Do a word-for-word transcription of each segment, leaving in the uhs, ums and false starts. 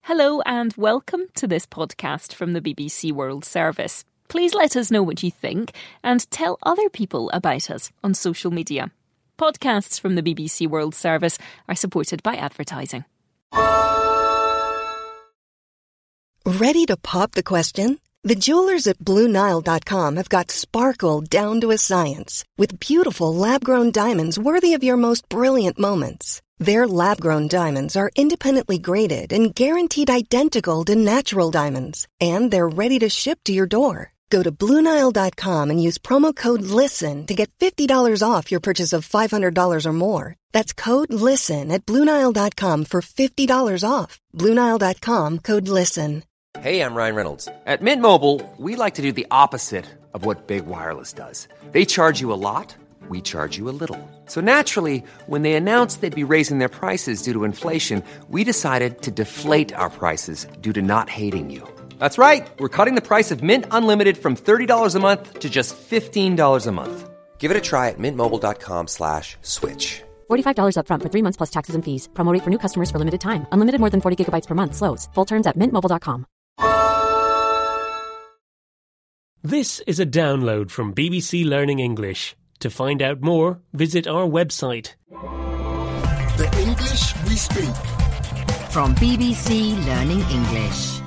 Hello and welcome to this podcast from the B B C World Service. Please let us know what you think and tell other people about us on social media. Podcasts from the B B C World Service are supported by advertising. Ready to pop the question? The jewelers at Blue Nile dot com have got sparkle down to a science with beautiful lab-grown diamonds worthy of your most brilliant moments. Their lab-grown diamonds are independently graded and guaranteed identical to natural diamonds, and they're ready to ship to your door. Go to Blue Nile dot com and use promo code LISTEN to get fifty dollars off your purchase of five hundred dollars or more. That's code LISTEN at Blue Nile dot com for fifty dollars off. Blue Nile dot com, code LISTEN. Hey, I'm Ryan Reynolds. At Mint Mobile, we like to do the opposite of what Big Wireless does. They charge you a lot, we charge you a little. So naturally, when they announced they'd be raising their prices due to inflation, we decided to deflate our prices due to not hating you. That's right. We're cutting the price of Mint Unlimited from thirty dollars a month to just fifteen dollars a month. Give it a try at mintmobile.com slash switch. forty-five dollars up front for three months plus taxes and fees. Promo rate for new customers for limited time. Unlimited more than forty gigabytes per month. Slows full terms at mint mobile dot com. This is a download from B B C Learning English. To find out more, visit our website. The English we speak. From B B C Learning English.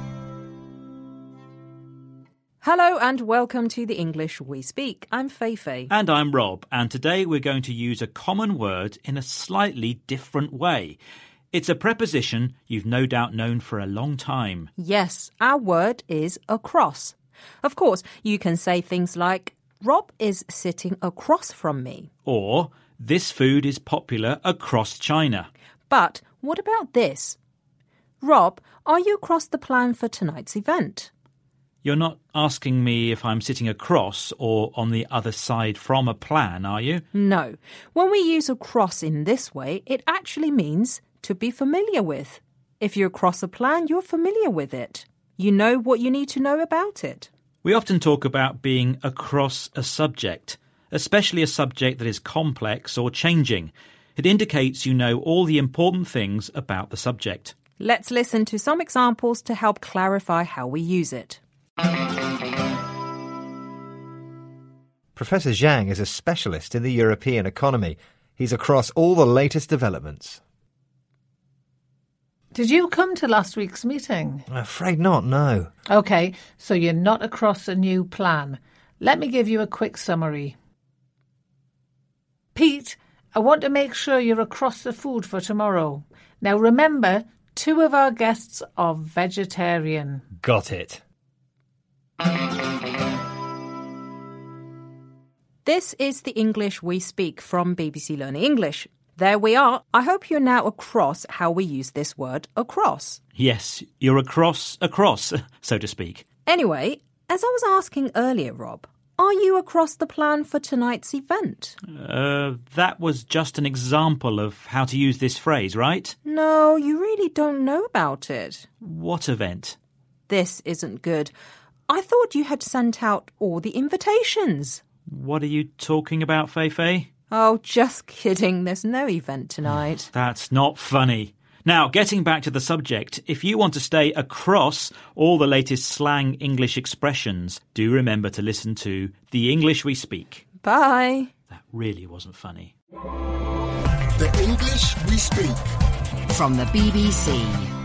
Hello and welcome to the English We Speak. I'm Feifei. And I'm Rob, and today we're going to use a common word in a slightly different way. It's a preposition you've no doubt known for a long time. Yes, our word is across. Of course, you can say things like, Rob is sitting across from me. Or, this food is popular across China. But what about this? Rob, are you across the plan for tonight's event? You're not asking me if I'm sitting across or on the other side from a plan, are you? No. When we use across in this way, it actually means to be familiar with. If you're across a plan, you're familiar with it. You know what you need to know about it. We often talk about being across a subject, especially a subject that is complex or changing. It indicates you know all the important things about the subject. Let's listen to some examples to help clarify how we use it. Professor Zhang is a specialist in the European economy. He's across all the latest developments. Did you come to last week's meeting? I'm afraid not, no. OK, so you're not across a new plan. Let me give you a quick summary. Pete, I want to make sure you're across the food for tomorrow. Now remember, two of our guests are vegetarian. Got it. This is the English We Speak from B B C Learning English. There we are. I hope you're now across how we use this word across. Yes, you're across, across, so to speak. Anyway, as I was asking earlier, Rob, are you across the plan for tonight's event? Uh, that was just an example of how to use this phrase, right? No, you really don't know about it. What event? This isn't good. I thought you had sent out all the invitations. What are you talking about, Feifei? Oh, just kidding. There's no event tonight. That's not funny. Now, getting back to the subject, if you want to stay across all the latest slang English expressions, do remember to listen to The English We Speak. Bye. That really wasn't funny. The English we speak. From the B B C.